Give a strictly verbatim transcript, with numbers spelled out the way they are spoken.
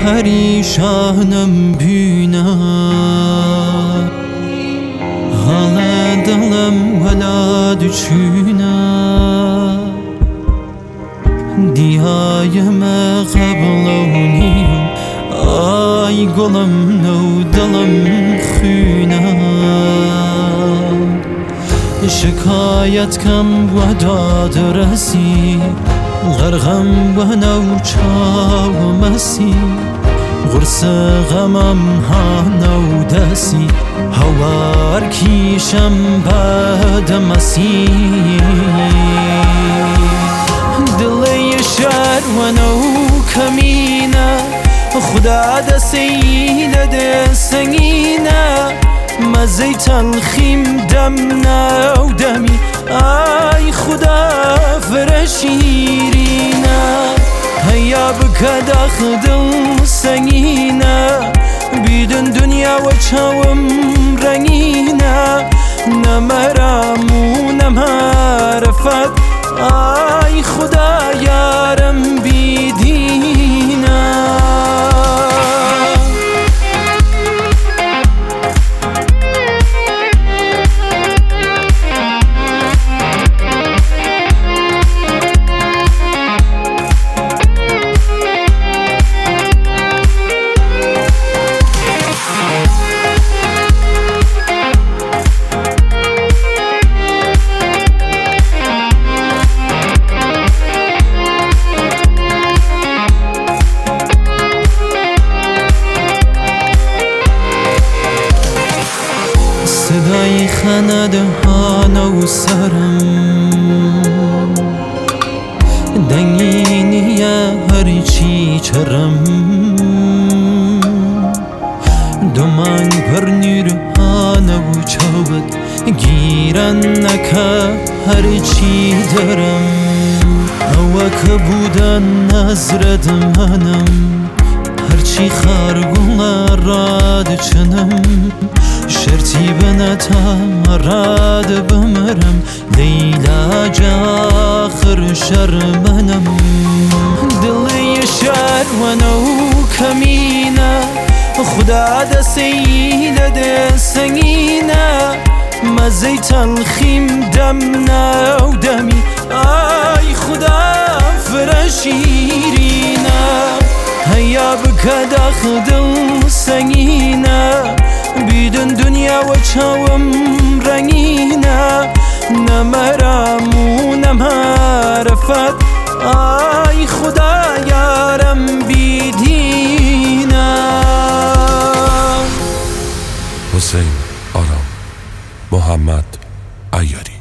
پریشانم بینا حالا دلم ولاد چونا دیایم قبلونیم آی گلم نو دلم خونا شکایت کم و داد رسی غرغم و نو چاو مسی غرس غمم ها نو دسی هوار کیشم بد مسی دلی شر و نو کمینه خدا دستی لده سنگینه مزی تلخیم دم نو دمی ای خدا فرشیرینه هیا بکدخ دل سنگینه بیدن دنیا و چاوم رنگینه نمرم و نمعرفت ای خدا یارم بیدینه صدای خنده ها نو سرم دنگینیه هر چی چرم دمان پر نور ها نو چاود گیرن نکه هر چی درم هوا که بودن نظرت منم هرچی خارگولا راد چنم شرطی بنتا راد بمرم لیلا جا آخر شرمنم دلی شر و نو کمینه خدا دستی لده سنگینه مزی تلخیم دم نو دمی ای خدا فرشیرینه هیا بکدخ دل سنگینه بیدن دنیا و چاوم رنگینه نمرم و نمعرفت ای خدا یارم بیدینه حسین آرام محمد عیاری